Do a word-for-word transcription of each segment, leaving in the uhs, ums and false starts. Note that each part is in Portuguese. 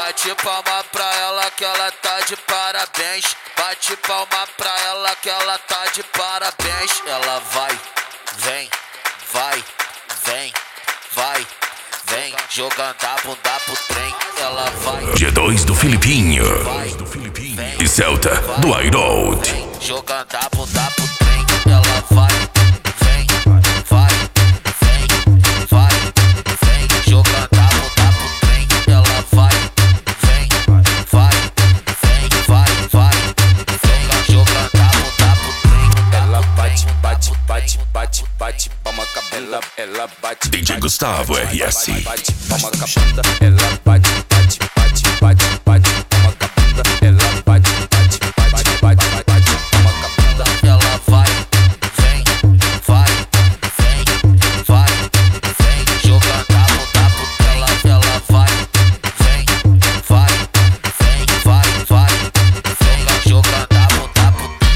Bate palma pra ela que ela tá de parabéns. Bate palma pra ela que ela tá de parabéns. Ela vai, vem, vai, vem, vai, vem, jogando a bunda pro trem. Ela vai. G dois do Filipinho Vai, e Celta do Iroad. Jogando a bunda pro trem. Ela vai, vem, vai, vem, vai, vem, jogando a bunda pro trem. Ela vai, vem, vai, vem, vai, vai, vem, jogando a bunda pro trem. Ela bate, bate, bate, bate, bate, palma cabela, ela bate. D J Gustavo R S. Bate, palma cabunda, ela bate, bate, bate, bate, bate, palma cabunda, ela bate, bate, bate, bate, bate, palma cabunda. Ela vai, vem, vai, vem, vai, vem, jogando a bunda pro trem. Ela, ela vai, vem, vai, vem, vai, vai, vem, jogando a bunda pro trem.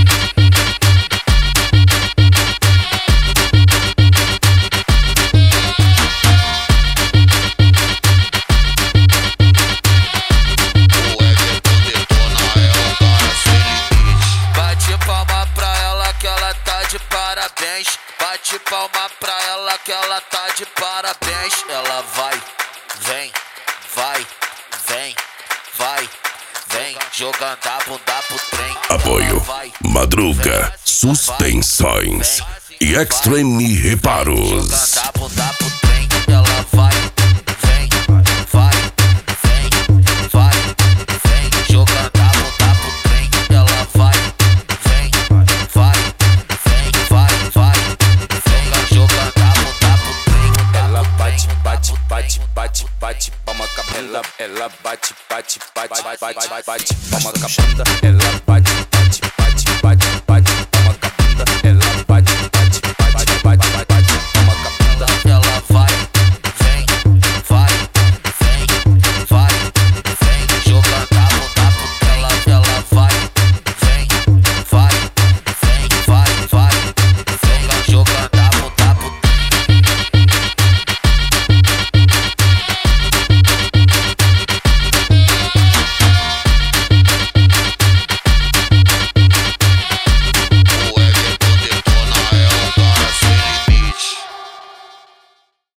Bate palma pra ela que ela tá de parabéns. Bate palma pra ela que ela tá de parabéns. Ela vai, vem, vai, vem, vai, vem, jogando a bunda pro trem. Apoio Ela vai, Madruga vem, Suspensões vai, e Extreme Reparos. jogando a bunda pro trem. Ela vai, vem, vai, vem, vai, vem, jogando a bunda pro trem. Ela vai, vem, vai, vem, vai, vai, vem, jogando a bunda pro trem. Ela bate, bate, bate, bate, bate, palma cabela, ela bate, bate, bate, bate, bate, palma cabunda, ela bate, bate, bate, bate, bate, palma cabunda, ela